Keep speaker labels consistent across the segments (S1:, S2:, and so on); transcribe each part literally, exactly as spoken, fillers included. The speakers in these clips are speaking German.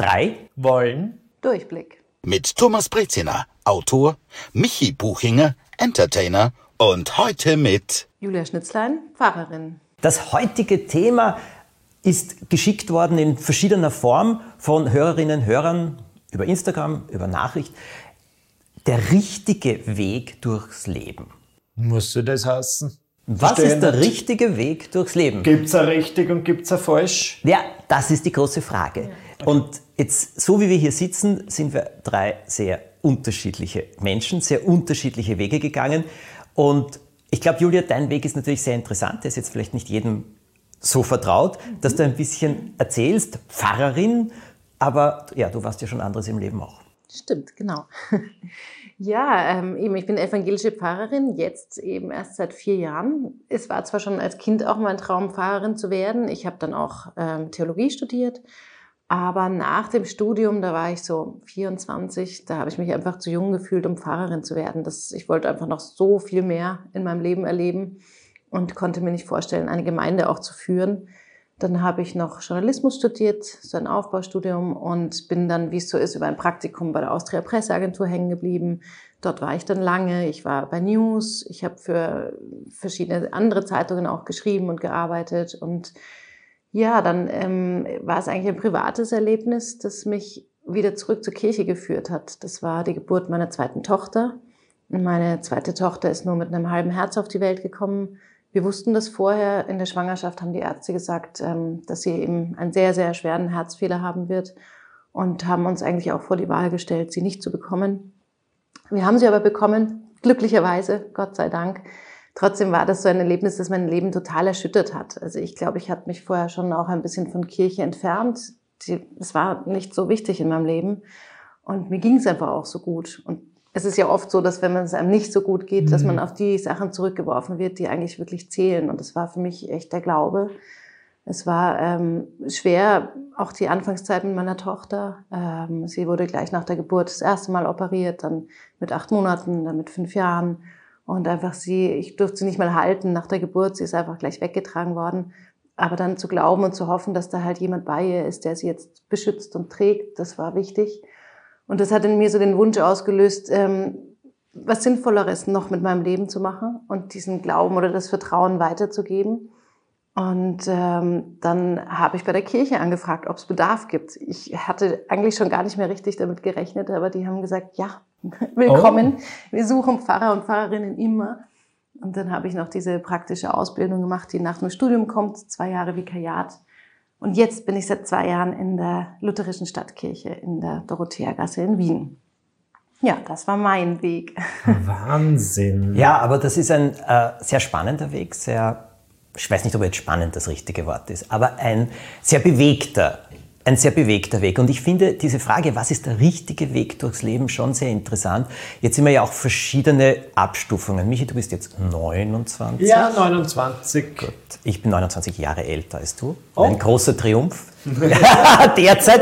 S1: drei wollen
S2: Durchblick.
S3: Mit Thomas Brezina, Autor, Michi Buchinger, Entertainer und heute mit
S2: Julia Schnitzlein, Pfarrerin.
S1: Das heutige Thema ist geschickt worden in verschiedener Form von Hörerinnen und Hörern über Instagram, über Nachricht. Der richtige Weg durchs Leben.
S4: Musst du das heißen?
S1: Was
S4: Versteh
S1: ist der
S4: nicht.
S1: richtige Weg durchs Leben?
S4: Gibt's ein richtig und gibt's ein falsch?
S1: Ja, das ist die große Frage. Und jetzt, so wie wir hier sitzen, sind wir drei sehr unterschiedliche Menschen, sehr unterschiedliche Wege gegangen. Und ich glaube, Julia, dein Weg ist natürlich sehr interessant. Der ist jetzt vielleicht nicht jedem so vertraut, dass du ein bisschen erzählst. Pfarrerin, aber ja, du warst ja schon anderes im Leben auch.
S2: Stimmt, genau. Ja, ähm, eben, ich bin evangelische Pfarrerin, jetzt eben erst seit vier Jahren. Es war zwar schon als Kind auch mein Traum, Pfarrerin zu werden. Ich habe dann auch ähm, Theologie studiert, aber nach dem Studium, da war ich so vierundzwanzig, da habe ich mich einfach zu jung gefühlt, um Pfarrerin zu werden. Das, ich wollte einfach noch so viel mehr in meinem Leben erleben und konnte mir nicht vorstellen, eine Gemeinde auch zu führen. Dann habe ich noch Journalismus studiert, so ein Aufbaustudium, und bin dann, wie es so ist, über ein Praktikum bei der Austria Presseagentur hängen geblieben. Dort war ich dann lange. Ich war bei News. Ich habe für verschiedene andere Zeitungen auch geschrieben und gearbeitet. Und ja, dann ähm, war es eigentlich ein privates Erlebnis, das mich wieder zurück zur Kirche geführt hat. Das war die Geburt meiner zweiten Tochter. Meine zweite Tochter ist nur mit einem halben Herz auf die Welt gekommen. Wir wussten das vorher. In der Schwangerschaft haben die Ärzte gesagt, dass sie eben einen sehr, sehr schweren Herzfehler haben wird, und haben uns eigentlich auch vor die Wahl gestellt, sie nicht zu bekommen. Wir haben sie aber bekommen, glücklicherweise, Gott sei Dank. Trotzdem war das so ein Erlebnis, das mein Leben total erschüttert hat. Also ich glaube, ich hatte mich vorher schon auch ein bisschen von Kirche entfernt. Es war nicht so wichtig in meinem Leben, und mir ging es einfach auch so gut. Und es ist ja oft so, dass wenn es einem nicht so gut geht, dass man auf die Sachen zurückgeworfen wird, die eigentlich wirklich zählen. Und das war für mich echt der Glaube. Es war ähm, schwer, auch die Anfangszeit mit meiner Tochter. Ähm, sie wurde gleich nach der Geburt das erste Mal operiert, dann mit acht Monaten, dann mit fünf Jahren. Und einfach sie, ich durfte sie nicht mal halten nach der Geburt. Sie ist einfach gleich weggetragen worden. Aber dann zu glauben und zu hoffen, dass da halt jemand bei ihr ist, der sie jetzt beschützt und trägt, das war wichtig. Und das hat in mir so den Wunsch ausgelöst, ähm, was Sinnvolleres noch mit meinem Leben zu machen und diesen Glauben oder das Vertrauen weiterzugeben. Und ähm, dann habe ich bei der Kirche angefragt, ob es Bedarf gibt. Ich hatte eigentlich schon gar nicht mehr richtig damit gerechnet, aber die haben gesagt, ja, willkommen. Oh. Wir suchen Pfarrer und Pfarrerinnen immer. Und dann habe ich noch diese praktische Ausbildung gemacht, die nach dem Studium kommt, zwei Jahre Vikariat. Und jetzt bin ich seit zwei Jahren in der lutherischen Stadtkirche in der Dorotheagasse in Wien. Ja, das war mein Weg.
S4: Wahnsinn.
S1: Ja, aber das ist ein äh, sehr spannender Weg, sehr, ich weiß nicht, ob jetzt spannend das richtige Wort ist, aber ein sehr bewegter, ein sehr bewegter Weg. Und ich finde diese Frage, was ist der richtige Weg durchs Leben, schon sehr interessant. Jetzt sind wir ja auch verschiedene Abstufungen. Michi, du bist jetzt neunundzwanzig.
S4: Ja, neunundzwanzig.
S1: Gut. Ich bin neunundzwanzig Jahre älter als du.
S4: Oh.
S1: Ein großer Triumph. Derzeit.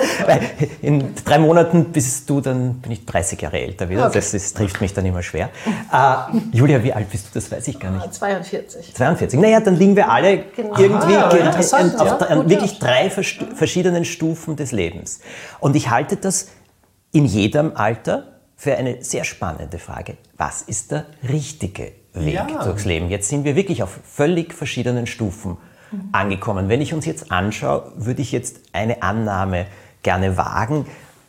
S1: In drei Monaten bist du, dann bin ich dreißig Jahre älter wieder. Okay. Das ist, trifft mich dann immer schwer. Uh, Julia, wie alt bist du? Das weiß ich gar nicht.
S2: zweiundvierzig.
S1: zweiundvierzig. Naja, dann liegen wir alle
S2: genau.
S1: irgendwie
S4: Aha,
S1: ge-
S4: interessant,
S1: auf
S4: ja.
S1: der, an wirklich drei verstu- verschiedenen Stufen des Lebens. Und ich halte das in jedem Alter für eine sehr spannende Frage. Was ist der richtige Weg
S4: Ja.
S1: durchs Leben? Jetzt sind wir wirklich auf völlig verschiedenen Stufen angekommen. Wenn ich uns jetzt anschaue, würde ich jetzt eine Annahme gerne wagen.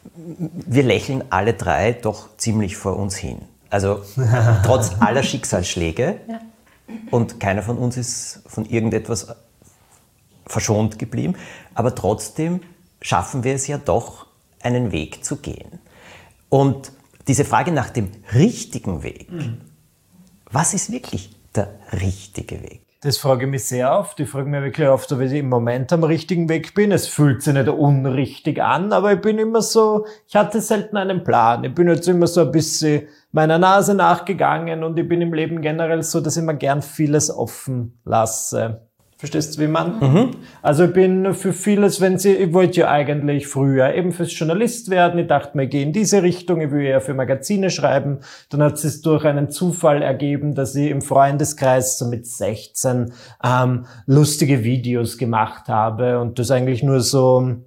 S1: Wir lächeln alle drei doch ziemlich vor uns hin. Also trotz aller Schicksalsschläge,
S2: Ja.
S1: und keiner von uns ist von irgendetwas verschont geblieben, aber trotzdem schaffen wir es ja doch, einen Weg zu gehen. Und diese Frage nach dem richtigen Weg, mhm. was ist wirklich der richtige Weg?
S4: Das frage ich mich sehr oft. Ich frage mich wirklich oft, ob ich im Moment am richtigen Weg bin. Es fühlt sich nicht unrichtig an, aber ich bin immer so, ich hatte selten einen Plan. Ich bin jetzt immer so ein bisschen meiner Nase nachgegangen, und ich bin im Leben generell so, dass ich mir gern vieles offen lasse. Verstehst du, wie man? Mhm. Also ich bin für vieles, wenn sie, ich wollte ja eigentlich früher eben fürs Journalist werden. Ich dachte mir, ich gehe in diese Richtung, ich will ja für Magazine schreiben. Dann hat es durch einen Zufall ergeben, dass ich im Freundeskreis so mit sechzehn ähm, lustige Videos gemacht habe und das eigentlich nur so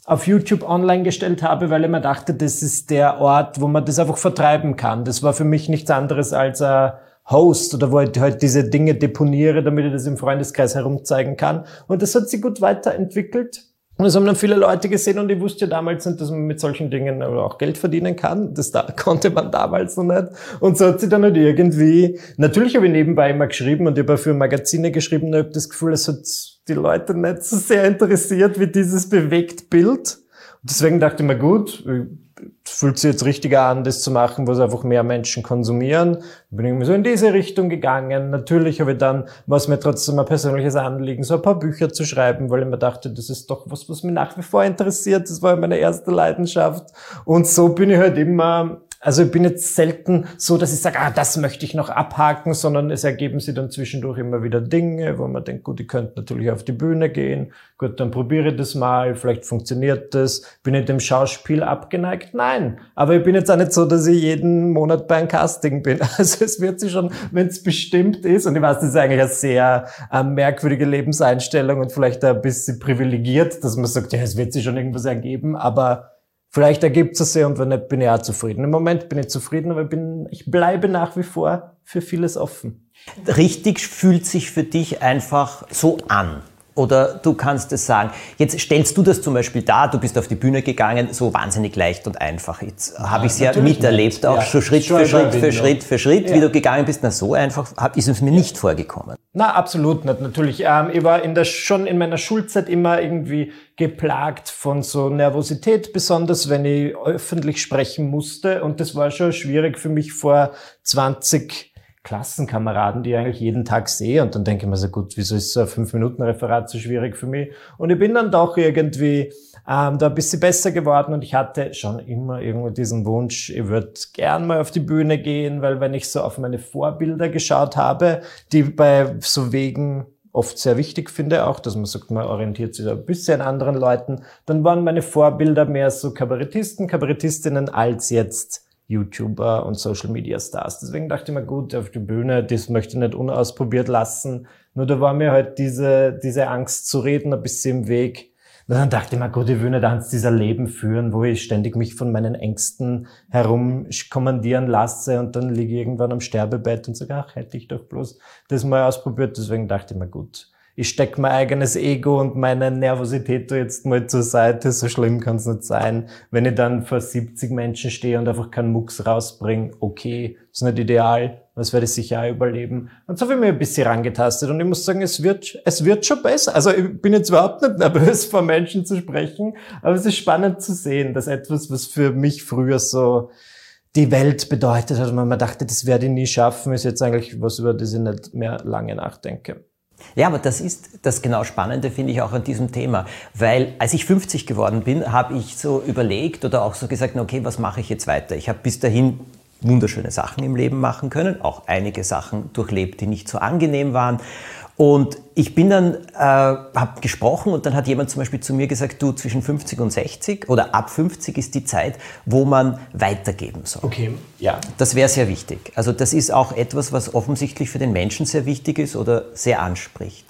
S4: auf YouTube online gestellt habe, weil ich mir dachte, das ist der Ort, wo man das einfach vertreiben kann. Das war für mich nichts anderes als ein Host oder wo ich halt diese Dinge deponiere, damit ich das im Freundeskreis herumzeigen kann. Und das hat sich gut weiterentwickelt. Und das haben dann viele Leute gesehen und ich wusste ja damals nicht, dass man mit solchen Dingen auch Geld verdienen kann. Das da konnte man damals noch nicht. Und so hat sich dann halt irgendwie, natürlich habe ich nebenbei immer geschrieben und ich habe auch für Magazine geschrieben und ich habe das Gefühl, es hat die Leute nicht so sehr interessiert wie dieses Bewegtbild. Und deswegen dachte ich mir, gut, es fühlt sich jetzt richtiger an, das zu machen, wo es einfach mehr Menschen konsumieren. Da bin ich irgendwie so in diese Richtung gegangen. Natürlich habe ich dann, was mir trotzdem ein persönliches Anliegen, so ein paar Bücher zu schreiben, weil ich mir dachte, das ist doch was, was mich nach wie vor interessiert. Das war meine erste Leidenschaft. Und so bin ich halt immer, also ich bin jetzt selten so, dass ich sage, ah, das möchte ich noch abhaken, sondern es ergeben sich dann zwischendurch immer wieder Dinge, wo man denkt, gut, ich könnte natürlich auf die Bühne gehen. Gut, dann probiere ich das mal, vielleicht funktioniert das. Bin ich dem Schauspiel abgeneigt? Nein. Aber ich bin jetzt auch nicht so, dass ich jeden Monat bei einem Casting bin. Also es wird sich schon, wenn es bestimmt ist, und ich weiß, das ist eigentlich eine sehr äh, merkwürdige Lebenseinstellung und vielleicht ein bisschen privilegiert, dass man sagt, ja, es wird sich schon irgendwas ergeben, aber vielleicht ergibt es sich und wenn nicht, bin ich auch zufrieden. Im Moment bin ich zufrieden, aber ich, bin, ich bleibe nach wie vor für vieles offen.
S1: Richtig fühlt sich für dich einfach so an. Oder du kannst es sagen, jetzt stellst du das zum Beispiel dar, du bist auf die Bühne gegangen, so wahnsinnig leicht und einfach. Jetzt ja, habe ich es ja miterlebt, nicht. auch ja, so Schritt für Schritt für Schritt für Schritt, ja. wie du gegangen bist. Na, so einfach ist es mir ja. nicht vorgekommen.
S4: Na, absolut nicht, natürlich. Ähm, ich war in der, schon in meiner Schulzeit immer irgendwie geplagt von so Nervosität, besonders wenn ich öffentlich sprechen musste. Und das war schon schwierig für mich vor zwanzig Klassenkameraden, die ich eigentlich jeden Tag sehe. Und dann denke ich mir so, gut, wieso ist so ein fünf-Minuten-Referat so schwierig für mich? Und ich bin dann doch irgendwie ähm, da ein bisschen besser geworden und ich hatte schon immer irgendwo diesen Wunsch, ich würde gern mal auf die Bühne gehen, weil wenn ich so auf meine Vorbilder geschaut habe, die bei so Wegen oft sehr wichtig finde, auch, dass man sagt, man orientiert sich ein bisschen an anderen Leuten, dann waren meine Vorbilder mehr so Kabarettisten, Kabarettistinnen als jetzt YouTuber und Social Media Stars. Deswegen dachte ich mir, gut, auf die Bühne, das möchte ich nicht unausprobiert lassen. Nur da war mir halt diese, diese Angst zu reden ein bisschen im Weg. Und dann dachte ich mir, gut, ich will nicht eins dieser Leben führen, wo ich ständig mich von meinen Ängsten herum kommandieren lasse und dann liege ich irgendwann am Sterbebett und sage, ach, hätte ich doch bloß das mal ausprobiert. Deswegen dachte ich mir, gut, ich stecke mein eigenes Ego und meine Nervosität da jetzt mal zur Seite. So schlimm kann es nicht sein. Wenn ich dann vor siebzig Menschen stehe und einfach keinen Mucks rausbringe, okay, ist nicht ideal, das werde ich sicher auch überleben. Und so habe ich mir ein bisschen rangetastet und ich muss sagen, es wird, es wird schon besser. Also ich bin jetzt überhaupt nicht nervös, vor Menschen zu sprechen, aber es ist spannend zu sehen, dass etwas, was für mich früher so die Welt bedeutet hat, und man dachte, das werde ich nie schaffen, ist jetzt eigentlich was, über das ich nicht mehr lange nachdenke.
S1: Ja, aber das ist das genau Spannende, finde ich, auch an diesem Thema. Weil als ich fünfzig geworden bin, habe ich so überlegt oder auch so gesagt, okay, was mache ich jetzt weiter? Ich habe bis dahin wunderschöne Sachen im Leben machen können, auch einige Sachen durchlebt, die nicht so angenehm waren. Und ich bin dann, äh, habe gesprochen und dann hat jemand zum Beispiel zu mir gesagt, du, zwischen fünfzig und sechzig oder ab fünfzig ist die Zeit, wo man weitergeben soll.
S4: Okay, ja.
S1: Das wäre sehr wichtig. Also das ist auch etwas, was offensichtlich für den Menschen sehr wichtig ist oder sehr anspricht.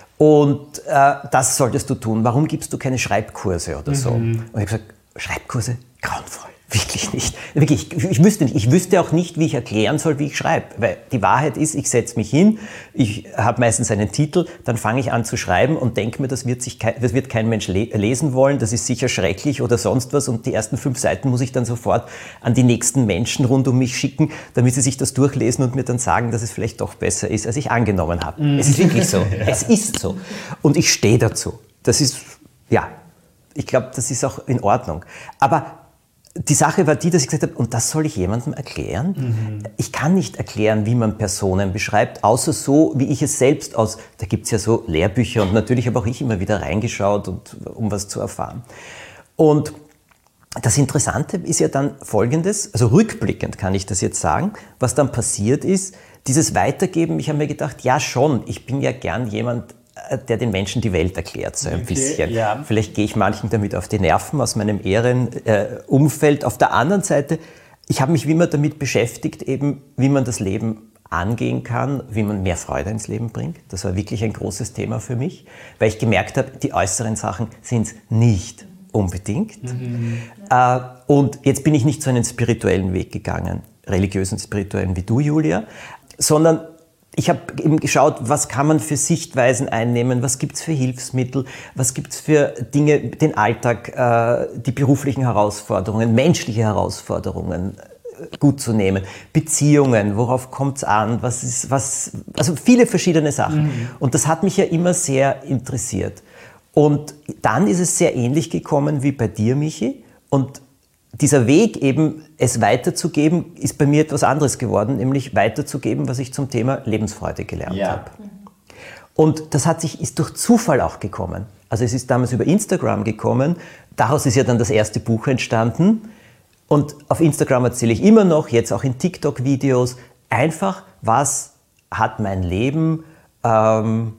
S1: Und äh, das solltest du tun. Warum gibst du keine Schreibkurse oder so? Mhm. Und ich habe gesagt, Schreibkurse? Grauenvoll. Wirklich nicht. Wirklich, ich, ich wüsste nicht. Ich wüsste auch nicht, wie ich erklären soll, wie ich schreibe. Weil die Wahrheit ist, ich setze mich hin, ich habe meistens einen Titel, dann fange ich an zu schreiben und denke mir, das wird, sich kein, das wird kein Mensch le- lesen wollen, das ist sicher schrecklich oder sonst was. Und die ersten fünf Seiten muss ich dann sofort an die nächsten Menschen rund um mich schicken, damit sie sich das durchlesen und mir dann sagen, dass es vielleicht doch besser ist, als ich angenommen habe. Mm. Es ist wirklich so. Es ist so. Und ich stehe dazu. Das ist, ja, ich glaube, das ist auch in Ordnung. Aber die Sache war die, dass ich gesagt habe, und das soll ich jemandem erklären? Mhm. Ich kann nicht erklären, wie man Personen beschreibt, außer so, wie ich es selbst aus, da gibt's ja so Lehrbücher und natürlich habe auch ich immer wieder reingeschaut, und, um was zu erfahren. Und das Interessante ist ja dann Folgendes, also rückblickend kann ich das jetzt sagen, was dann passiert ist, dieses Weitergeben, ich habe mir gedacht, ja schon, ich bin ja gern jemand, der den Menschen die Welt erklärt, so ein okay, bisschen. Ja. Vielleicht gehe ich manchen damit auf die Nerven aus meinem Ehrenumfeld. Äh, auf der anderen Seite, ich habe mich wie immer damit beschäftigt, eben, wie man das Leben angehen kann, wie man mehr Freude ins Leben bringt. Das war wirklich ein großes Thema für mich, weil ich gemerkt habe, die äußeren Sachen sind es nicht. unbedingt. Mhm. Äh, und jetzt bin ich nicht so einen spirituellen Weg gegangen, religiösen, spirituellen wie du, Julia, sondern ich habe eben geschaut, was kann man für Sichtweisen einnehmen, was gibt es für Hilfsmittel, was gibt es für Dinge, den Alltag, äh, die beruflichen Herausforderungen, menschliche Herausforderungen äh, gut zu nehmen, Beziehungen, worauf kommt es an, was ist, was, also viele verschiedene Sachen. Mhm. Und das hat mich ja immer sehr interessiert. Und dann ist es sehr ähnlich gekommen wie bei dir, Michi, und dieser Weg eben, es weiterzugeben, ist bei mir etwas anderes geworden, nämlich weiterzugeben, was ich zum Thema Lebensfreude gelernt ja. habe. Und das hat sich, ist durch Zufall auch gekommen. Also es ist damals über Instagram gekommen, daraus ist ja dann das erste Buch entstanden. Und auf Instagram erzähle ich immer noch, jetzt auch in TikTok-Videos, einfach, was hat mein Leben ähm,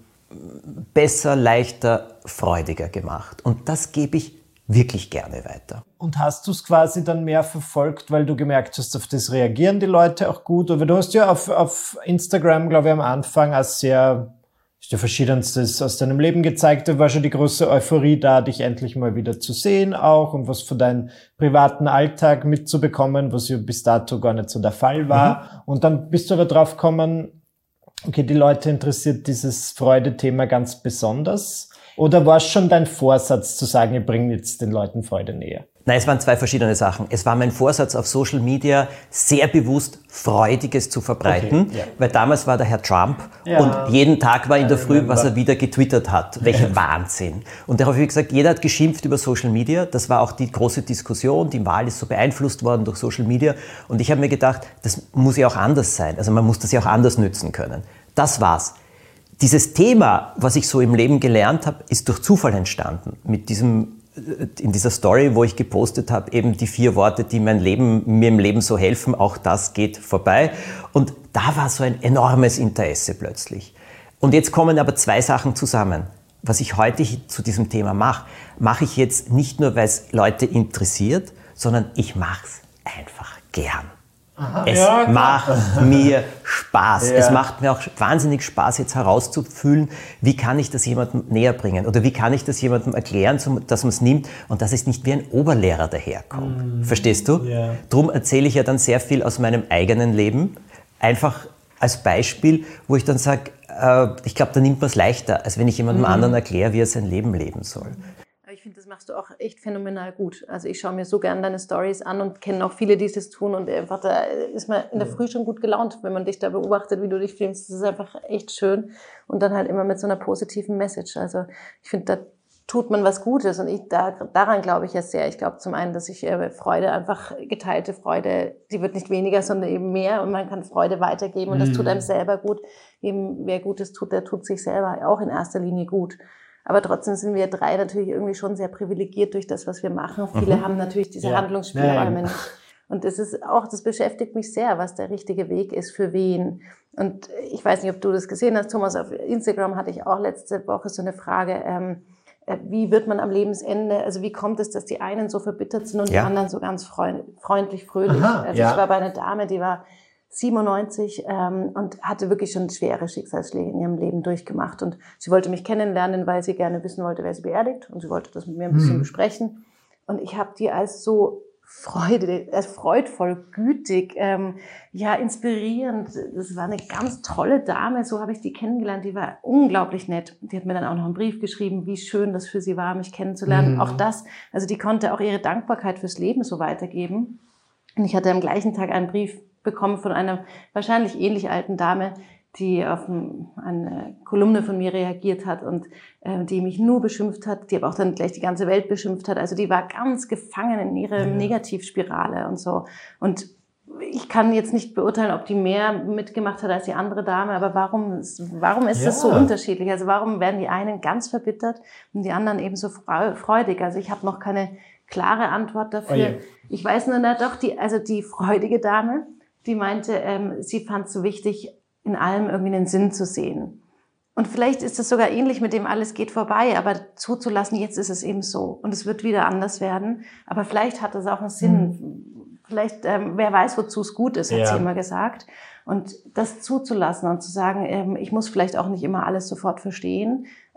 S1: besser, leichter, freudiger gemacht. Und das gebe ich wirklich gerne weiter.
S4: Und hast du es quasi dann mehr verfolgt, weil du gemerkt hast, auf das reagieren die Leute auch gut? Oder du hast ja auf, auf Instagram, glaube ich, am Anfang als sehr, hast ja Verschiedenstes aus deinem Leben gezeigt. Da war schon die große Euphorie da, dich endlich mal wieder zu sehen auch und was von deinem privaten Alltag mitzubekommen, was ja bis dato gar nicht so der Fall war. Mhm. Und dann bist du aber drauf gekommen, okay, die Leute interessiert dieses Freude-Thema ganz besonders. Oder war es schon dein Vorsatz zu sagen, ich bringe jetzt den Leuten Freude näher?
S1: Nein, es waren zwei verschiedene Sachen. Es war mein Vorsatz auf Social Media, sehr bewusst Freudiges zu verbreiten, okay, ja. weil damals war der Herr Trump ja. und jeden Tag war in der Früh, was er wieder getwittert hat. Welcher ja. Wahnsinn. Und darauf habe ich gesagt, jeder hat geschimpft über Social Media. Das war auch die große Diskussion. Die Wahl ist so beeinflusst worden durch Social Media. Und ich habe mir gedacht, das muss ja auch anders sein. Also man muss das ja auch anders nützen können. Das war's. Dieses Thema, was ich so im Leben gelernt habe, ist durch Zufall entstanden. Mit diesem, in dieser Story, wo ich gepostet habe, eben die vier Worte, die mein Leben, mir im Leben so helfen, auch das geht vorbei. Und da war so ein enormes Interesse plötzlich. Und jetzt kommen aber zwei Sachen zusammen. Was ich heute zu diesem Thema mache, mache ich jetzt nicht nur, weil es Leute interessiert, sondern ich mache es einfach gern. Aha, es ja, macht mir Spaß. Ja. Es macht mir auch wahnsinnig Spaß, jetzt herauszufühlen, wie kann ich das jemandem näher bringen oder wie kann ich das jemandem erklären, dass man es nimmt und dass es nicht wie ein Oberlehrer daherkommt. Mm. Verstehst du? Ja. Drum erzähle ich ja dann sehr viel aus meinem eigenen Leben, einfach als Beispiel, wo ich dann sage, äh, ich glaube, da nimmt man es leichter, als wenn ich jemandem mm. anderen erkläre, wie er sein Leben leben soll.
S2: Ich finde, das machst du auch echt phänomenal gut. Also ich schaue mir so gerne deine Stories an und kenne auch viele, die es tun und einfach da ist man in der Früh schon gut gelaunt, wenn man dich da beobachtet, wie du dich filmst. Das ist einfach echt schön und dann halt immer mit so einer positiven Message. Also ich finde, da tut man was Gutes und ich, da, daran glaube ich ja sehr. Ich glaube zum einen, dass ich äh, Freude, einfach geteilte Freude, die wird nicht weniger, sondern eben mehr und man kann Freude weitergeben und das tut einem selber gut. Eben wer Gutes tut, der tut sich selber auch in erster Linie gut. Aber trotzdem sind wir drei natürlich irgendwie schon sehr privilegiert durch das, was wir machen. Viele mhm. haben natürlich diese ja. Handlungsspielräume ja. nicht. Und das ist auch, das beschäftigt mich sehr, was der richtige Weg ist für wen. Und ich weiß nicht, ob du das gesehen hast, Thomas, auf Instagram hatte ich auch letzte Woche so eine Frage, ähm, wie wird man am Lebensende, also wie kommt es, dass die einen so verbittert sind und ja. die anderen so ganz freundlich, fröhlich. Aha, also ja. ich war bei einer Dame, die war siebenundneunzig ähm, und hatte wirklich schon schwere Schicksalsschläge in ihrem Leben durchgemacht. Und sie wollte mich kennenlernen, weil sie gerne wissen wollte, wer sie beerdigt. Und sie wollte das mit mir ein bisschen mhm. besprechen. Und ich habe die als so Freude, als freudvoll, gütig, ähm, ja inspirierend. Das war eine ganz tolle Dame, so habe ich die kennengelernt. Die war unglaublich nett. Die hat mir dann auch noch einen Brief geschrieben, wie schön das für sie war, mich kennenzulernen. Mhm. Auch das, also die konnte auch ihre Dankbarkeit fürs Leben so weitergeben. Und ich hatte am gleichen Tag einen Brief bekommen von einer wahrscheinlich ähnlich alten Dame, die auf eine Kolumne von mir reagiert hat und äh, die mich nur beschimpft hat, die aber auch dann gleich die ganze Welt beschimpft hat. Also die war ganz gefangen in ihrer ja. Negativspirale und so. Und ich kann jetzt nicht beurteilen, ob die mehr mitgemacht hat als die andere Dame, aber warum, warum ist ja. das so unterschiedlich? Also warum werden die einen ganz verbittert und die anderen eben so freudig? Also ich habe noch keine klare Antwort dafür. Oh ja. Ich weiß nur, na doch, die, also die freudige Dame, die meinte, ähm, sie fand es so wichtig, in allem irgendwie einen Sinn zu sehen. Und vielleicht ist es sogar ähnlich mit dem alles geht vorbei, aber zuzulassen, jetzt ist es eben so und es wird wieder anders werden. Aber vielleicht hat es auch einen Sinn. Mhm. Vielleicht, ähm, wer weiß, wozu es gut ist, hat ja. sie immer gesagt. Und das zuzulassen und zu sagen, ähm, ich muss vielleicht auch nicht immer alles sofort verstehen,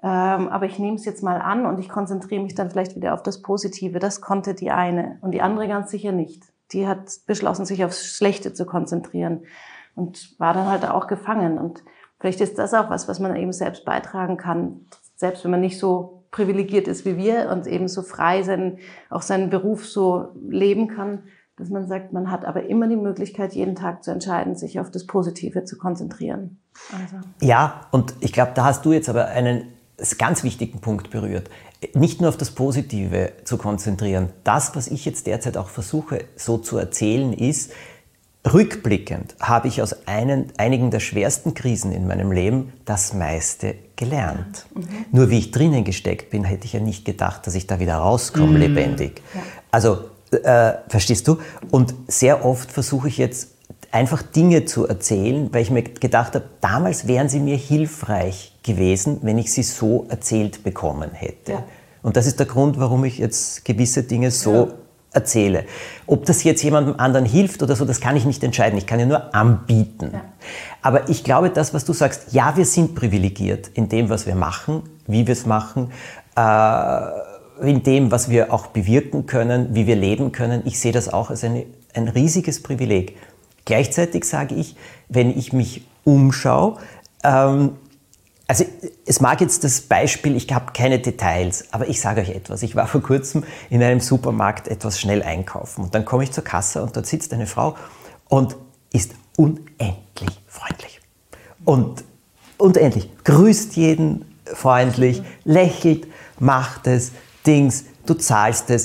S2: ähm, aber ich nehme es jetzt mal an und ich konzentriere mich dann vielleicht wieder auf das Positive. Das konnte die eine und die andere ganz sicher nicht. Die hat beschlossen, sich aufs Schlechte zu konzentrieren und war dann halt auch gefangen. Und vielleicht ist das auch was, was man eben selbst beitragen kann, selbst wenn man nicht so privilegiert ist wie wir und eben so frei seinen, auch seinen Beruf so leben kann, dass man sagt, man hat aber immer die Möglichkeit, jeden Tag zu entscheiden, sich auf das Positive zu konzentrieren. Also.
S1: Ja, und ich glaube, da hast du jetzt aber einen ganz wichtigen Punkt berührt. Nicht nur auf das Positive zu konzentrieren. Das, was ich jetzt derzeit auch versuche, so zu erzählen, ist, rückblickend habe ich aus einen, einigen der schwersten Krisen in meinem Leben das meiste gelernt. Mhm. Nur wie ich drinnen gesteckt bin, hätte ich ja nicht gedacht, dass ich da wieder rauskomme, mhm. lebendig. Ja. Also, Äh, verstehst du? Und sehr oft versuche ich jetzt einfach Dinge zu erzählen, weil ich mir gedacht habe, damals wären sie mir hilfreich gewesen, wenn ich sie so erzählt bekommen hätte. Ja. Und das ist der Grund, warum ich jetzt gewisse Dinge so ja. erzähle. Ob das jetzt jemandem anderen hilft oder so, das kann ich nicht entscheiden. Ich kann ja nur anbieten. Ja. Aber ich glaube, das, was du sagst, ja, wir sind privilegiert in dem, was wir machen, wie wir es machen, äh, in dem, was wir auch bewirken können, wie wir leben können. Ich sehe das auch als eine, ein riesiges Privileg. Gleichzeitig sage ich, wenn ich mich umschaue, ähm, also es mag jetzt das Beispiel, ich habe keine Details, aber ich sage euch etwas. Ich war vor kurzem in einem Supermarkt etwas schnell einkaufen und dann komme ich zur Kasse und dort sitzt eine Frau und ist unendlich freundlich. Und unendlich, grüßt jeden freundlich, lächelt, macht es, Dings, du zahlst es.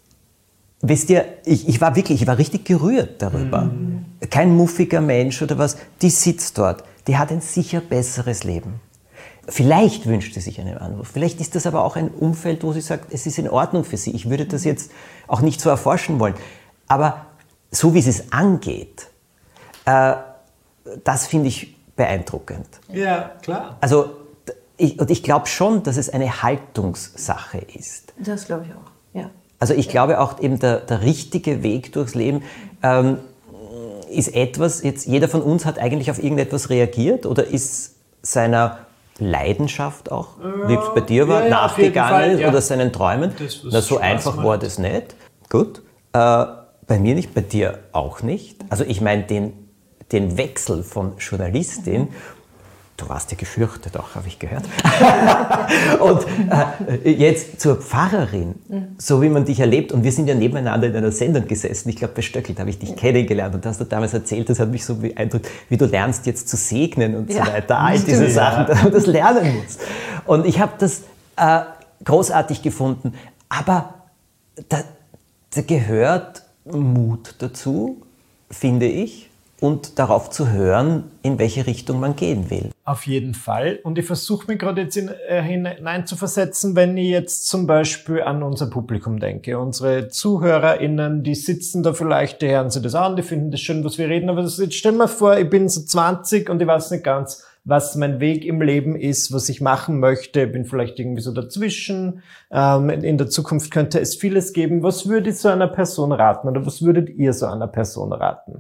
S1: Wisst ihr, ich, ich war wirklich, ich war richtig gerührt darüber. Mhm. Kein muffiger Mensch oder was, die sitzt dort, die hat ein sicher besseres Leben. Vielleicht wünscht sie sich einen Anruf, vielleicht ist das aber auch ein Umfeld, wo sie sagt, es ist in Ordnung für sie. Ich würde das jetzt auch nicht so erforschen wollen. Aber so wie sie es angeht, äh, das finde ich beeindruckend.
S4: Ja, klar.
S1: Also, Ich, und ich glaube schon, dass es eine Haltungssache ist.
S2: Das glaube ich auch, ja.
S1: Also ich glaube auch eben der, der richtige Weg durchs Leben ähm, ist etwas, jetzt jeder von uns hat eigentlich auf irgendetwas reagiert oder ist seiner Leidenschaft auch, ja, wie es bei dir war, ja, ja, nachgegangen Fall, ja. oder seinen Träumen. Das, Na, so Spaß einfach macht. War das nicht. Gut. Äh, bei mir nicht, bei dir auch nicht. Also ich meine den, den Wechsel von Journalistin, mhm. Du warst ja gefürchtet auch, habe ich gehört. Und äh, jetzt zur Pfarrerin, mhm. so wie man dich erlebt. Und wir sind ja nebeneinander in einer Sendung gesessen. Ich glaube, bei Stöckelt habe ich dich ja. kennengelernt. Und das hast du damals erzählt, das hat mich so beeindruckt, wie du lernst jetzt zu segnen und ja. so weiter. All diese Sachen, dass man das lernen muss. Und ich habe das äh, großartig gefunden. Aber da, da gehört Mut dazu, finde ich. Und darauf zu hören, in welche Richtung man gehen will.
S4: Auf jeden Fall. Und ich versuche mich gerade jetzt in, äh, hineinzuversetzen, wenn ich jetzt zum Beispiel an unser Publikum denke. Unsere ZuhörerInnen, die sitzen da vielleicht, die hören sich das an, die finden das schön, was wir reden. Aber das, jetzt stell mir vor, ich bin so zwanzig und ich weiß nicht ganz, was mein Weg im Leben ist, was ich machen möchte. Ich bin vielleicht irgendwie so dazwischen. Ähm, in der Zukunft könnte es vieles geben. Was würde ich so einer Person raten oder was würdet ihr so einer Person raten?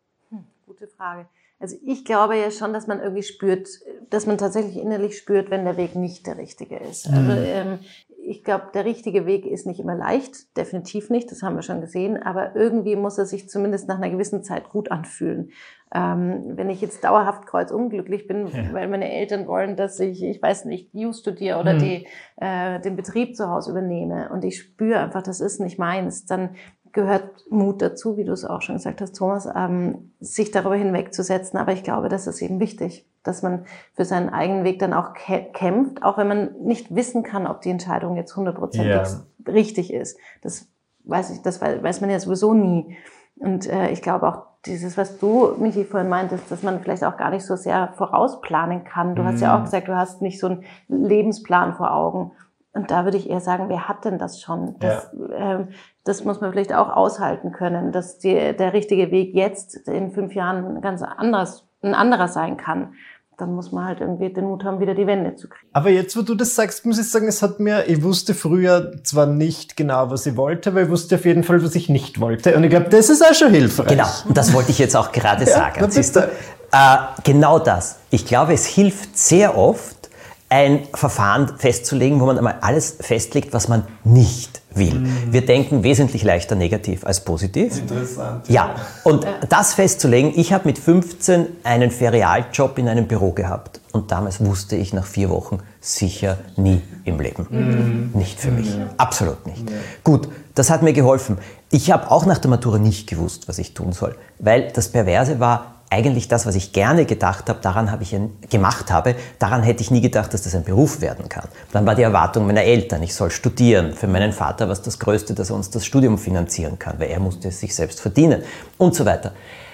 S2: Frage. Also ich glaube ja schon, dass man irgendwie spürt, dass man tatsächlich innerlich spürt, wenn der Weg nicht der richtige ist. Mhm. Also ähm, ich glaube, der richtige Weg ist nicht immer leicht, definitiv nicht, das haben wir schon gesehen, aber irgendwie muss er sich zumindest nach einer gewissen Zeit gut anfühlen. Ähm, wenn ich jetzt dauerhaft kreuzunglücklich bin, ja. weil meine Eltern wollen, dass ich, ich weiß nicht, Jus studiere oder mhm. die, äh, den Betrieb zu Hause übernehme und ich spüre einfach, das ist nicht meins, dann gehört Mut dazu, wie du es auch schon gesagt hast, Thomas, ähm, sich darüber hinwegzusetzen. Aber ich glaube, das ist eben wichtig, dass man für seinen eigenen Weg dann auch kämpft, auch wenn man nicht wissen kann, ob die Entscheidung jetzt hundertprozentig yeah. richtig ist. Das weiß ich, das weiß man ja sowieso nie. Und äh, ich glaube auch dieses, was du, Michi, vorhin meintest, dass man vielleicht auch gar nicht so sehr vorausplanen kann. Du mm. hast ja auch gesagt, du hast nicht so einen Lebensplan vor Augen. Und da würde ich eher sagen, wer hat denn das schon? Das, ja. ähm, das muss man vielleicht auch aushalten können, dass die, der richtige Weg jetzt in fünf Jahren ein ganz anderes, ein anderer sein kann. Dann muss man halt irgendwie den Mut haben, wieder die Wende zu kriegen.
S4: Aber jetzt, wo du das sagst, muss ich sagen, es hat mir, ich wusste früher zwar nicht genau, was ich wollte, aber ich wusste auf jeden Fall, was ich nicht wollte. Und ich glaube, das ist auch schon hilfreich.
S1: Genau, und das wollte ich jetzt auch gerade sagen. Ja, siehst du? Äh, genau das. Ich glaube, es hilft sehr oft, ein Verfahren festzulegen, wo man einmal alles festlegt, was man nicht will. Mhm. Wir denken wesentlich leichter negativ als positiv.
S4: Interessant.
S1: Ja, und das festzulegen, ich habe mit fünfzehn einen Ferialjob in einem Büro gehabt und damals wusste ich nach vier Wochen sicher nie im Leben. Mhm. Nicht für mich, mhm. absolut nicht. Mhm. Gut, das hat mir geholfen. Ich habe auch nach der Matura nicht gewusst, was ich tun soll, weil das Perverse war, eigentlich das, was ich gerne gedacht habe, daran habe ich gemacht habe, daran hätte ich nie gedacht, dass das ein Beruf werden kann. Dann war die Erwartung meiner Eltern, ich soll studieren. Für meinen Vater war es das Größte, dass er uns das Studium finanzieren kann, weil er musste es sich selbst verdienen und so weiter.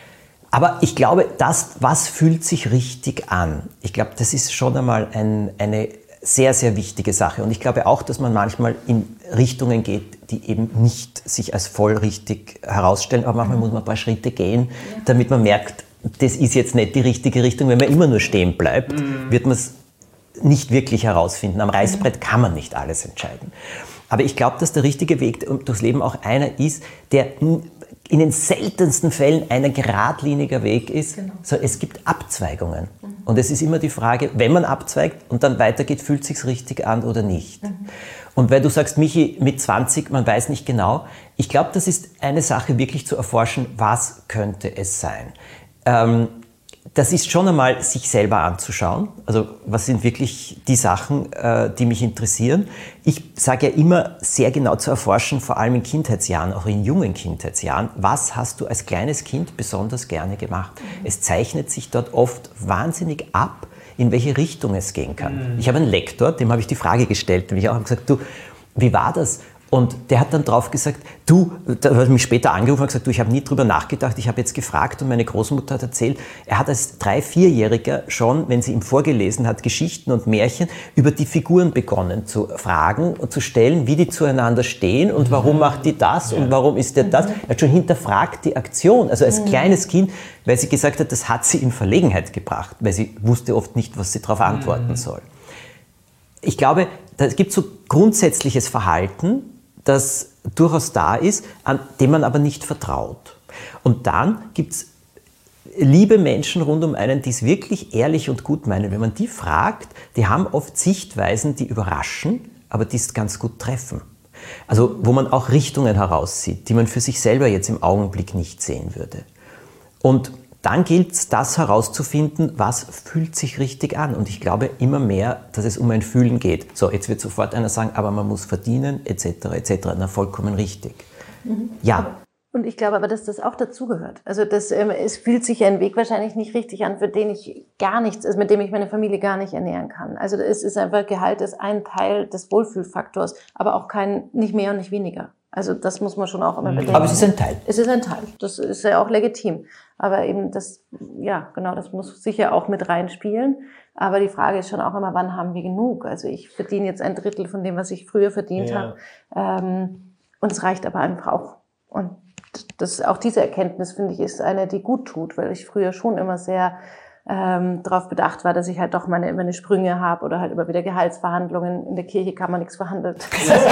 S1: Aber ich glaube, das, was fühlt sich richtig an? Ich glaube, das ist schon einmal ein, eine sehr, sehr wichtige Sache. Und ich glaube auch, dass man manchmal in Richtungen geht, die eben nicht sich als voll richtig herausstellen. Aber manchmal muss man ein paar Schritte gehen, damit man merkt, das ist jetzt nicht die richtige Richtung. Wenn man immer nur stehen bleibt, mhm. wird man es nicht wirklich herausfinden. Am Reißbrett kann man nicht alles entscheiden. Aber ich glaube, dass der richtige Weg durchs Leben auch einer ist, der in den seltensten Fällen ein geradliniger Weg ist. Genau. So, es gibt Abzweigungen. Mhm. Und es ist immer die Frage, wenn man abzweigt und dann weitergeht, fühlt es sich richtig an oder nicht. Mhm. Und weil du sagst, Michi, mit zwanzig, man weiß nicht genau. Ich glaube, das ist eine Sache, wirklich zu erforschen, was könnte es sein. Ähm, das ist schon einmal, sich selber anzuschauen. Also was sind wirklich die Sachen, äh, die mich interessieren. Ich sage ja immer, sehr genau zu erforschen, vor allem in Kindheitsjahren, auch in jungen Kindheitsjahren, was hast du als kleines Kind besonders gerne gemacht? Mhm. Es zeichnet sich dort oft wahnsinnig ab, in welche Richtung es gehen kann. Mhm. Ich habe einen Lektor, dem habe ich die Frage gestellt, und ich habe gesagt, du, wie war das? Und der hat dann drauf gesagt, du, da hat mich später angerufen und gesagt, du, ich habe nie drüber nachgedacht, ich habe jetzt gefragt und meine Großmutter hat erzählt, er hat als Drei-, Vierjähriger schon, wenn sie ihm vorgelesen hat, Geschichten und Märchen, über die Figuren begonnen zu fragen und zu stellen, wie die zueinander stehen und warum macht die das und warum ist der das. Er hat schon hinterfragt die Aktion, also als kleines Kind, weil sie gesagt hat, das hat sie in Verlegenheit gebracht, weil sie wusste oft nicht, was sie darauf antworten soll. Ich glaube, da gibt es so grundsätzliches Verhalten, das durchaus da ist, an dem man aber nicht vertraut. Und dann gibt es liebe Menschen rund um einen, die es wirklich ehrlich und gut meinen. Wenn man die fragt, die haben oft Sichtweisen, die überraschen, aber die es ganz gut treffen. Also wo man auch Richtungen heraussieht, die man für sich selber jetzt im Augenblick nicht sehen würde. Und dann gilt es, das herauszufinden, was fühlt sich richtig an. Und ich glaube immer mehr, dass es um ein Fühlen geht. So, jetzt wird sofort einer sagen, aber man muss verdienen, et cetera et cetera. Na, vollkommen richtig. Mhm. Ja.
S2: Und ich glaube aber, dass das auch dazugehört. Also das, ähm, es fühlt sich ein Weg wahrscheinlich nicht richtig an, für den ich gar nichts, also mit dem ich meine Familie gar nicht ernähren kann. Also es ist einfach, Gehalt ist ein Teil des Wohlfühlfaktors, aber auch kein, nicht mehr und nicht weniger. Also das muss man schon auch immer bedenken.
S1: Aber es ist ein Teil.
S2: Es ist ein Teil. Das ist ja auch legitim. Aber eben das, ja, genau, das muss sicher auch mit reinspielen. Aber die Frage ist schon auch immer, wann haben wir genug? Also ich verdiene jetzt ein Drittel von dem, was ich früher verdient ja. habe. Ähm, und es reicht aber einfach auch. Und das, auch diese Erkenntnis, finde ich, ist eine, die gut tut, weil ich früher schon immer sehr ähm, darauf bedacht war, dass ich halt doch meine, meine Sprünge habe oder halt immer wieder Gehaltsverhandlungen. In der Kirche kann man nichts verhandelt.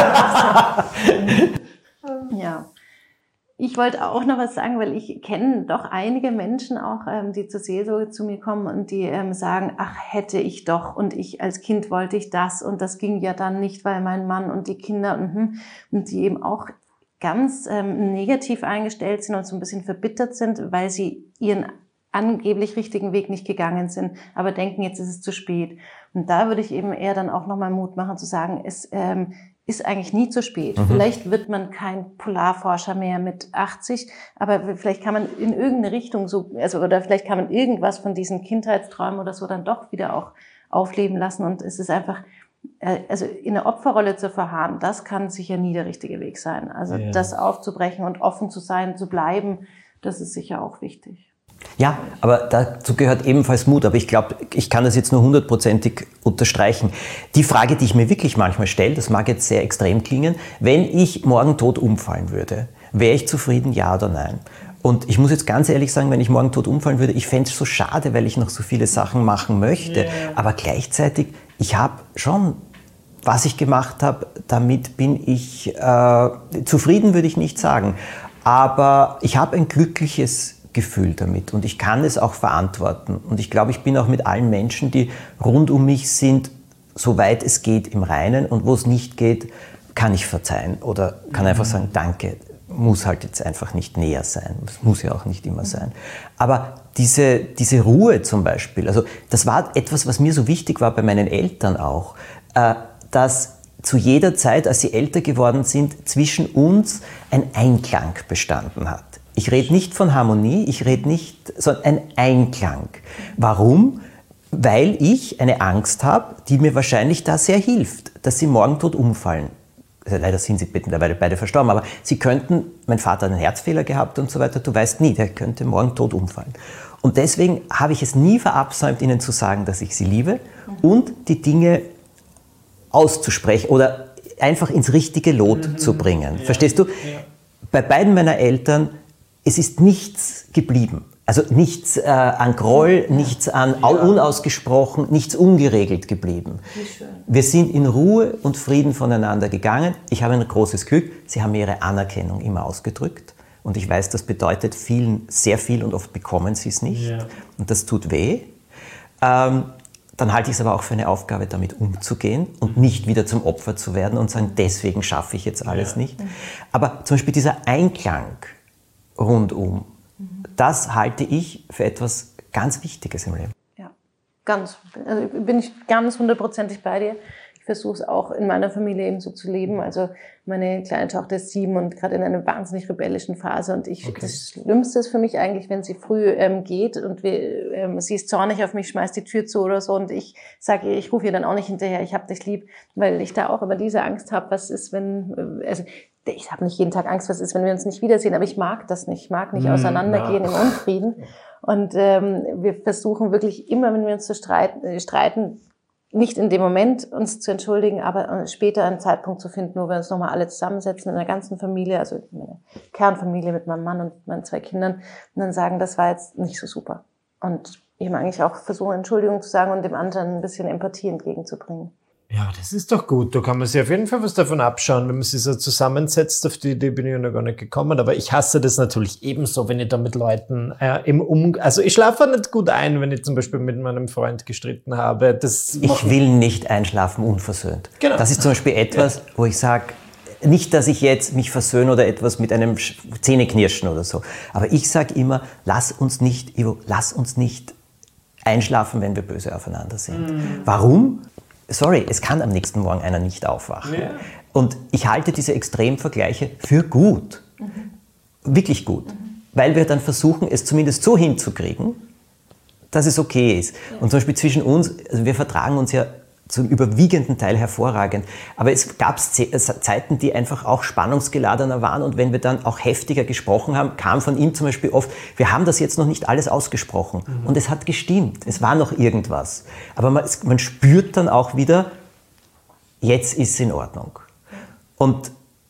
S2: Ja. Ich wollte auch noch was sagen, weil ich kenne doch einige Menschen auch, ähm, die zur Seelsorge zu mir kommen und die ähm, sagen, ach, hätte ich doch und ich als Kind wollte ich das und das ging ja dann nicht, weil mein Mann und die Kinder und, und die eben auch ganz ähm, negativ eingestellt sind und so ein bisschen verbittert sind, weil sie ihren angeblich richtigen Weg nicht gegangen sind, aber denken, jetzt ist es zu spät. Und da würde ich eben eher dann auch nochmal Mut machen zu sagen, es ähm, ist eigentlich nie zu spät. Mhm. Vielleicht wird man kein Polarforscher mehr mit achtzig, aber vielleicht kann man in irgendeine Richtung so, also oder vielleicht kann man irgendwas von diesen Kindheitsträumen oder so dann doch wieder auch aufleben lassen. Und es ist einfach, also in der Opferrolle zu verharren, das kann sicher nie der richtige Weg sein. Also ja. das aufzubrechen und offen zu sein, zu bleiben, das ist sicher auch wichtig.
S1: Ja, aber dazu gehört ebenfalls Mut. Aber ich glaube, ich kann das jetzt nur hundertprozentig unterstreichen. Die Frage, die ich mir wirklich manchmal stelle, das mag jetzt sehr extrem klingen, wenn ich morgen tot umfallen würde, wäre ich zufrieden, ja oder nein? Und ich muss jetzt ganz ehrlich sagen, wenn ich morgen tot umfallen würde, ich fände es so schade, weil ich noch so viele Sachen machen möchte. Yeah. Aber gleichzeitig, ich habe schon, was ich gemacht habe, damit bin ich äh, zufrieden, würde ich nicht sagen. Aber ich habe ein glückliches Gefühl damit und ich kann es auch verantworten. Und ich glaube, ich bin auch mit allen Menschen, die rund um mich sind, soweit es geht, im Reinen und wo es nicht geht, kann ich verzeihen oder kann einfach sagen, danke, muss halt jetzt einfach nicht näher sein. Das muss ja auch nicht immer sein. Aber diese, diese Ruhe zum Beispiel, also das war etwas, was mir so wichtig war bei meinen Eltern auch, äh, dass zu jeder Zeit, als sie älter geworden sind, zwischen uns ein Einklang bestanden hat. Ich rede nicht von Harmonie, ich rede nicht, sondern ein Einklang. Warum? Weil ich eine Angst habe, die mir wahrscheinlich da sehr hilft, dass sie morgen tot umfallen. Also leider sind sie mittlerweile beide verstorben, aber sie könnten, mein Vater hat einen Herzfehler gehabt und so weiter, du weißt nie, der könnte morgen tot umfallen. Und deswegen habe ich es nie verabsäumt, ihnen zu sagen, dass ich sie liebe und die Dinge auszusprechen oder einfach ins richtige Lot mhm. zu bringen. Ja. Verstehst du? Ja. Bei beiden meiner Eltern, es ist nichts geblieben. Also nichts äh, an Groll, ja. nichts an ja. unausgesprochen, nichts ungeregelt geblieben. Wir sind in Ruhe und Frieden voneinander gegangen. Ich habe ein großes Glück. Sie haben ihre Anerkennung immer ausgedrückt. Und ich weiß, das bedeutet vielen sehr viel und oft bekommen sie es nicht. Ja. Und das tut weh. Ähm, dann halte ich es aber auch für eine Aufgabe, damit umzugehen und nicht wieder zum Opfer zu werden und sagen, deswegen schaffe ich jetzt alles ja. nicht. Aber zum Beispiel dieser Einklang rundum, das halte ich für etwas ganz Wichtiges im Leben.
S2: Ja, ganz. Also bin ich ganz hundertprozentig bei dir. Ich versuche es auch in meiner Familie eben so zu leben. Also meine kleine Tochter ist sieben und gerade in einer wahnsinnig rebellischen Phase. Und ich, okay. das Schlimmste ist für mich eigentlich, wenn sie früh ähm, geht und wir, ähm, sie ist zornig auf mich, schmeißt die Tür zu oder so. Und ich sage ihr, ich rufe ihr dann auch nicht hinterher, ich hab dich lieb, weil ich da auch immer diese Angst habe, was ist, wenn, also ich habe nicht jeden Tag Angst, was ist, wenn wir uns nicht wiedersehen, aber ich mag das nicht. Ich mag nicht auseinandergehen im Unfrieden. Und ähm, wir versuchen wirklich immer, wenn wir uns so streiten, äh, streiten, nicht in dem Moment uns zu entschuldigen, aber später einen Zeitpunkt zu finden, wo wir uns nochmal alle zusammensetzen in der ganzen Familie, also meine Kernfamilie mit meinem Mann und meinen zwei Kindern, und dann sagen, das war jetzt nicht so super. Und eben eigentlich auch versuchen, Entschuldigung zu sagen und dem anderen ein bisschen Empathie entgegenzubringen.
S4: Ja, das ist doch gut. Da kann man sich auf jeden Fall was davon abschauen, wenn man sich so zusammensetzt. Auf die Idee bin ich ja noch gar nicht gekommen. Aber ich hasse das natürlich ebenso, wenn ich da mit Leuten äh, im Um... Also ich schlafe nicht gut ein, wenn ich zum Beispiel mit meinem Freund gestritten habe. Das
S1: ich will nicht einschlafen unversöhnt. Genau. Das ist zum Beispiel etwas, ja. wo ich sage, nicht, dass ich jetzt mich versöhne oder etwas mit einem Zähneknirschen oder so. Aber ich sage immer, lass uns nicht, Ivo, lass uns nicht einschlafen, wenn wir böse aufeinander sind. Mhm. Warum? Sorry, es kann am nächsten Morgen einer nicht aufwachen. Ja. Und ich halte diese Extremvergleiche für gut. Mhm. Wirklich gut. Mhm. Weil wir dann versuchen, es zumindest so hinzukriegen, dass es okay ist. Ja. Und zum Beispiel zwischen uns, also wir vertragen uns ja zum überwiegenden Teil hervorragend. Aber es gab Zeiten, die einfach auch spannungsgeladener waren. Und wenn wir dann auch heftiger gesprochen haben, kam von ihm zum Beispiel oft, wir haben das jetzt noch nicht alles ausgesprochen. Mhm. Und es hat gestimmt. Es war noch irgendwas. Aber man, man spürt dann auch wieder, jetzt ist es in Ordnung. Und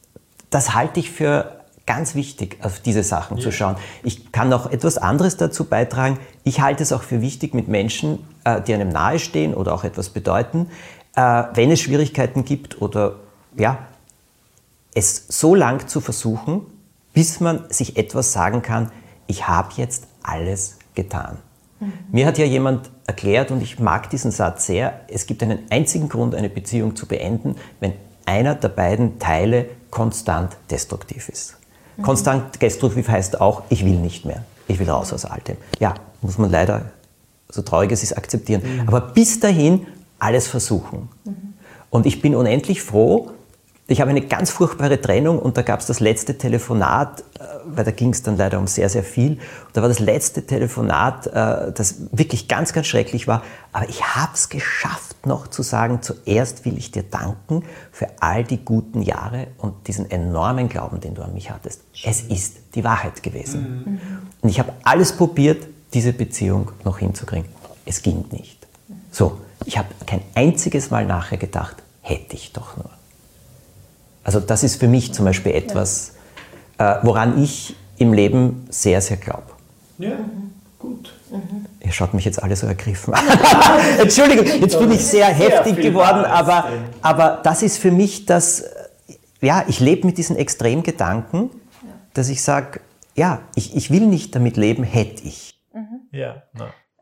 S1: das halte ich für ganz wichtig, auf diese Sachen ja. zu schauen. Ich kann noch etwas anderes dazu beitragen. Ich halte es auch für wichtig, mit Menschen, die einem nahestehen oder auch etwas bedeuten, wenn es Schwierigkeiten gibt oder ja, es so lang zu versuchen, bis man sich etwas sagen kann, ich habe jetzt alles getan. Mhm. Mir hat ja jemand erklärt, und ich mag diesen Satz sehr, es gibt einen einzigen Grund, eine Beziehung zu beenden, wenn einer der beiden Teile konstant destruktiv ist. Mhm. Konstant destruktiv heißt auch, ich will nicht mehr, ich will raus aus all dem. Ja, muss man leider, so traurig es ist, akzeptieren. Mhm. Aber bis dahin alles versuchen. Mhm. Und ich bin unendlich froh, ich habe eine ganz furchtbare Trennung und da gab es das letzte Telefonat, weil da ging es dann leider um sehr, sehr viel. Und da war das letzte Telefonat, das wirklich ganz, ganz schrecklich war. Aber ich habe es geschafft, noch zu sagen, zuerst will ich dir danken für all die guten Jahre und diesen enormen Glauben, den du an mich hattest. Es ist die Wahrheit gewesen. Mhm. Und ich habe alles probiert, diese Beziehung noch hinzukriegen. Es ging nicht. So, ich habe kein einziges Mal nachher gedacht, hätte ich doch nur. Also das ist für mich zum Beispiel etwas, äh, woran ich im Leben sehr, sehr glaube.
S4: Ja, gut.
S1: Mhm. Ihr schaut mich jetzt alle so ergriffen an. Entschuldigung, jetzt bin ich sehr heftig geworden, aber, aber das ist für mich das, ja, ich lebe mit diesen Extremgedanken, dass ich sage, ja, ich, ich will nicht damit leben, hätte ich.
S4: Mhm. Ja, no.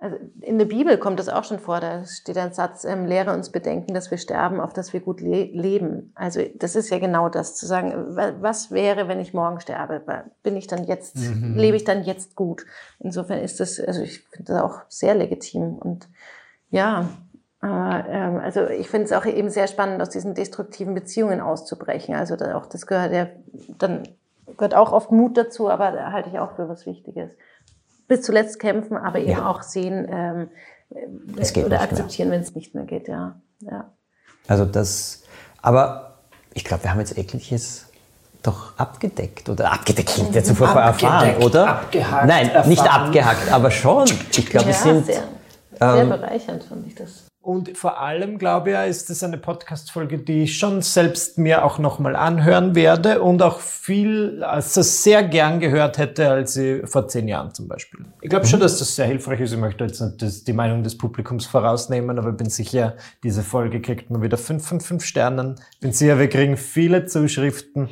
S2: Also in der Bibel kommt das auch schon vor, da steht ein Satz, ähm, lehre uns bedenken, dass wir sterben, auf dass wir gut le- leben. Also das ist ja genau das, zu sagen, was wäre, wenn ich morgen sterbe? Bin ich dann jetzt, mhm. lebe ich dann jetzt gut? Insofern ist das, also ich finde das auch sehr legitim. Und ja, äh, ähm, also ich finde es auch eben sehr spannend, aus diesen destruktiven Beziehungen auszubrechen. Also da auch das gehört ja, dann gehört auch oft Mut dazu, aber da halte ich auch für was Wichtiges. Bis zuletzt kämpfen, aber eben ja. auch sehen ähm, oder akzeptieren, wenn es nicht mehr geht. Ja. Ja.
S1: Also das, aber ich glaube, wir haben jetzt etliches doch abgedeckt oder abgedeckt klingt jetzt sofort erfahren, oder?
S4: Abgehakt,
S1: Nein,
S4: erfahren.
S1: Nicht abgehakt, aber schon. Ich glaube,
S2: ja,
S1: wir sind
S2: sehr, sehr
S1: ähm,
S2: bereichernd, fand ich das.
S4: Und vor allem, glaube ich, ist es eine Podcast-Folge, die ich schon selbst mir auch nochmal anhören werde und auch viel, also sehr gern gehört hätte, als ich vor zehn Jahren zum Beispiel. Ich glaube schon, dass das sehr hilfreich ist. Ich möchte jetzt nicht das, die Meinung des Publikums vorausnehmen, aber ich bin sicher, diese Folge kriegt man wieder fünf von fünf Sternen. Bin sicher, wir kriegen viele Zuschriften.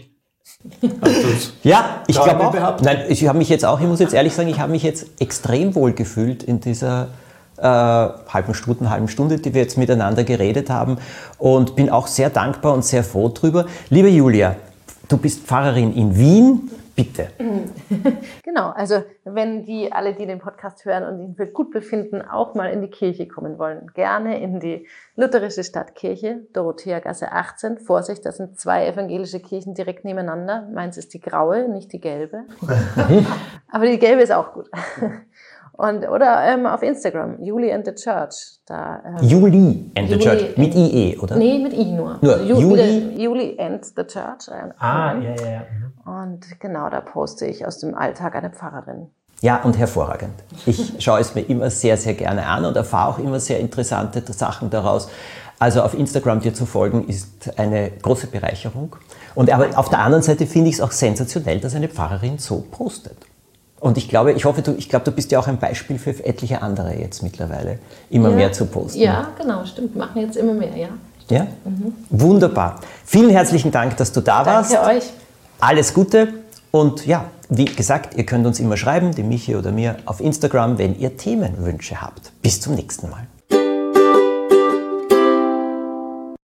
S1: Ja, ich glaube auch. Nein, ich habe mich jetzt auch, ich muss jetzt ehrlich sagen, ich habe mich jetzt extrem wohl gefühlt in dieser Äh, halben Stunde, halben Stunde, die wir jetzt miteinander geredet haben und bin auch sehr dankbar und sehr froh drüber. Liebe Julia, du bist Pfarrerin in Wien, bitte.
S2: Genau, also wenn die alle, die den Podcast hören und ihn für gut befinden, auch mal in die Kirche kommen wollen, gerne in die lutherische Stadtkirche, Dorotheagasse achtzehn. Vorsicht, das sind zwei evangelische Kirchen direkt nebeneinander. Meins ist die graue, nicht die gelbe. Aber die gelbe ist auch gut. Und, oder ähm, auf Instagram, Juli and the Church. Da, ähm,
S1: Juli and the
S2: Juli
S1: Church, mit I E, oder?
S2: Nee, mit I nur.
S1: Nur
S2: Ju-
S1: Juli.
S2: Juli and the Church. Äh,
S4: Ah, ja, ja, ja.
S2: Und genau, da poste ich aus dem Alltag eine Pfarrerin.
S1: Ja, und hervorragend. Ich schaue es mir immer sehr, sehr gerne an und erfahre auch immer sehr interessante Sachen daraus. Also auf Instagram dir zu folgen, ist eine große Bereicherung. Und aber auf der anderen Seite finde ich es auch sensationell, dass eine Pfarrerin so postet. Und ich glaube, ich hoffe, du, ich glaube, du bist ja auch ein Beispiel für etliche andere jetzt mittlerweile, immer
S2: ja.
S1: mehr zu posten.
S2: Ja, genau, stimmt. Machen jetzt immer mehr, ja.
S1: Ja? Mhm. Wunderbar. Vielen herzlichen Dank, dass du da warst.
S2: Danke euch.
S1: Alles Gute. Und ja, wie gesagt, ihr könnt uns immer schreiben, dem Michi oder mir, auf Instagram, wenn ihr Themenwünsche habt. Bis zum nächsten Mal.